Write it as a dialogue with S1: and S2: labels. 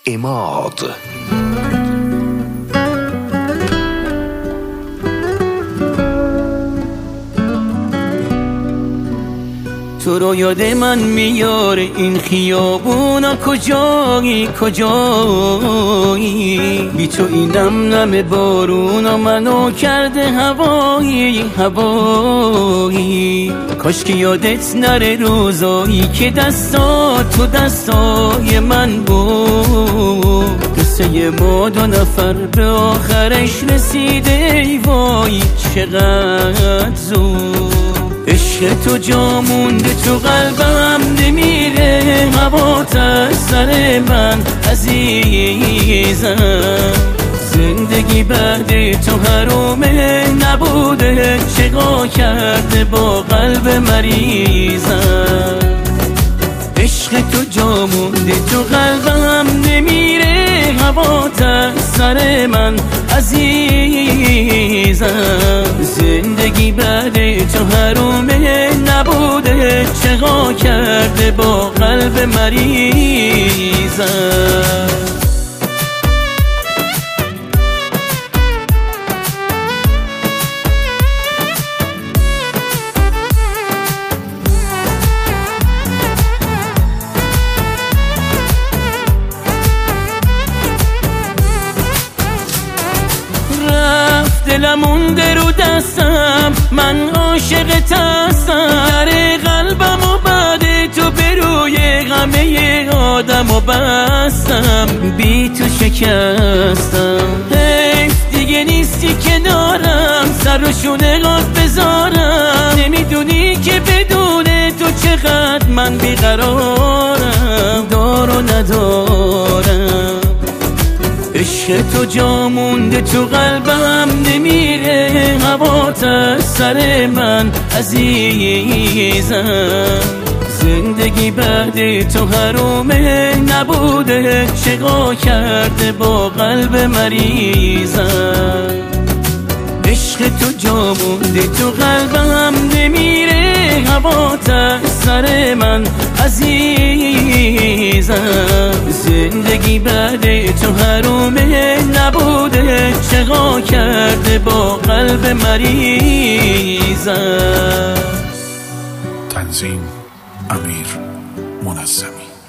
S1: عماد.
S2: تو رو یاد من میاره این خیابونا، کجایی کجایی؟ بی تو این نم نم بارونا منو کرده هوایی هوایی. کاش که یادت نره روزایی که دستات تو دستای من بود. قصه ما دو نفر به آخرش رسیده، ای وای چقدر زود. عشق تو جا مونده تو قلبم نمیره، هوات از سر من عزیزم. زندگی بعد تو حرومه نبوده، چقا کرده با قلب مریضم. عشق تو جا مونده تو قلبم نمیره، هوات از سر من عزیزم. زندگی بعد تو حرومه نبوده، چقا کرده با قلب مریضم. دلم مونده رو دستم، من عاشقت هستم. در قلبم و بعد تو به روی همه آدم و بستم. بی تو شکستم، حیف دیگه نیستی کنارم، سر و شونه قاف بذارم. نمیدونی که بدون تو چقدر من بیقرارم، دار و ندارم. عشق تو جا مونده تو قلبم نمیره، هوات از سر من عزیزم. زندگی بعد تو حرومه نبوده، چقا کرده با قلب مریضم. عشق تو جا مونده تو قلبم نمیره، هوات از سر من عزیزم. زندگی بعد تو حرومه نبوده، چقا کرده با قلب مریضم.
S1: تنظیم امیر منظمی.